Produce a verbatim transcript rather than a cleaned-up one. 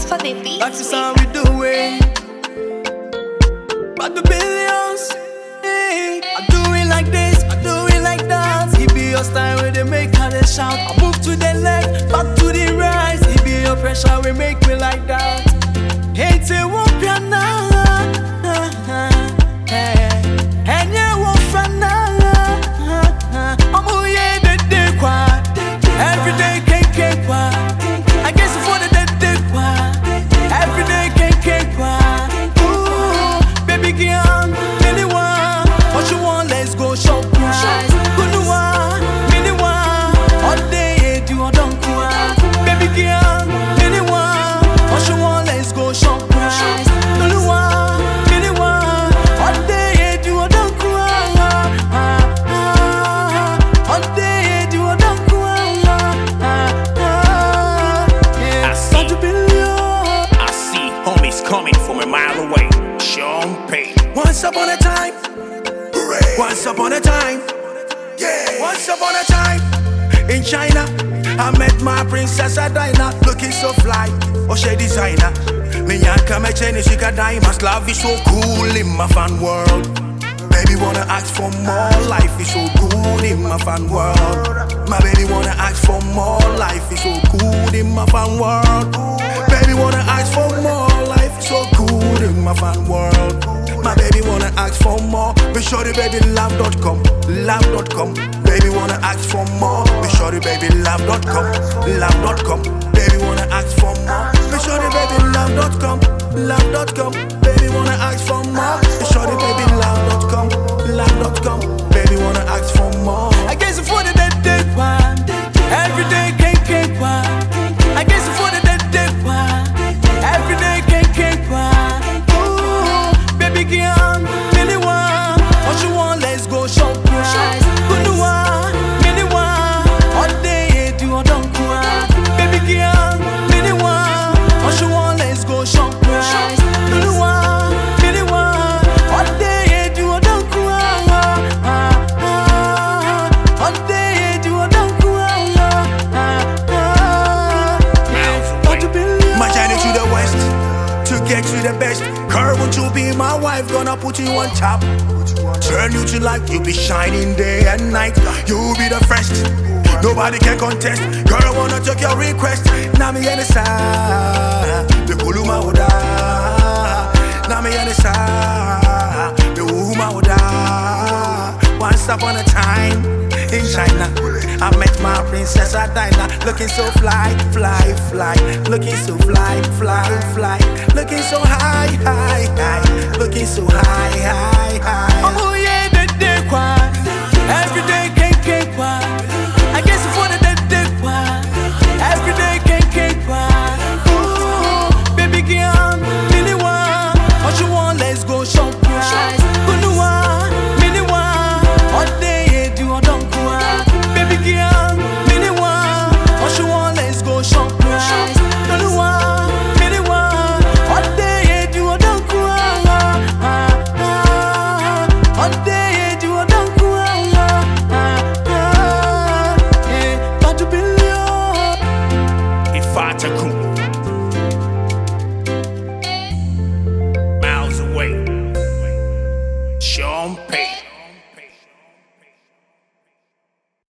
Alpha the beat. That's the sound we doing. But the billions, hey, I do it like this, I do it like that. It be your style where they make how they shout. I move to the left, back to the right. It be your pressure we make me like that. Hate it won't be now. And you won't find now. I'm who you did the quad. Every day cake cake quad. I guess for the dead dead quad. Every day cake cake quad. Ooh, baby girl, anyone. What you want? Let's go shop price. Good one, anyone. All day do or don't quad. Baby girl, anyone. What you want? Let's go shop price. Good one, anyone. All day do or don't quad. All day do or don't quad. I see, I see homies coming from a mile away. Champagne. Once upon a time, hooray. Once upon a time, yeah. Once upon a time, in China, I met my princess at diner, looking so fly, oh she designer. Me and Kamecheni, she got diamonds. Love is so cool in my fan world. Baby wanna ask for more, life is so good in my fan world. My baby wanna ask for more, life is so good in my fan world. Baby wanna ask for more, life is so good in my fan world. My baby wanna ask for more. Be sure the baby love dot com, love dot com. Baby wanna ask for more. Be sure the baby love dot com, love dot com. Baby wanna ask for more. Be sure the baby love dot com, love dot com. Baby wanna ask for more. Be sure the baby love dot com, love dot com. Baby wanna ask for more. I guess for the dead dead one. Every day cake cake one. I guess for the dead dead one. Every day cake cake one. Ooh, baby girl, anyone. What you want? Let's go shop price. Good one, anyone. All day do or don't go. Baby girl, anyone. What you want? Let's go shop price. Good one, anyone. All day do or don't go. All day do or don't go. My journey to the west, to get to the best. Girl, won't you be my wife? Gonna put you on top. Turn you to life, you be shining day and night. You be the first, nobody can contest. Girl, I wanna take your request. Nami Yanisa, the Kuluma Uda. Nami Yanisa, the Uma Uda. Once upon a time in China, I met my princess at diner, looking so fly, fly, fly, looking so fly, fly, fly, looking so high, high, high, looking so high, high, high.